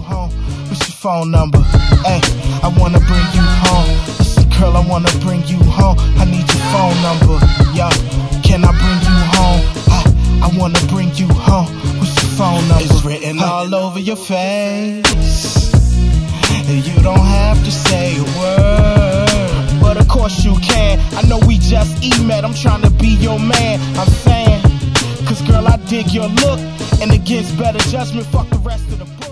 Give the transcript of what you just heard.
home. What's your phone number? Hey, I wanna bring you home. Listen, girl, I wanna bring you home. I need your phone number. Yo, can I bring you home? I wanna bring you home. What's your phone number? It's written all over your face. You don't have to say a word, but of course you can. I know we just met. I'm trying to be your man. I'm saying, cause girl, I dig your look, and against better judgment, fuck the rest of the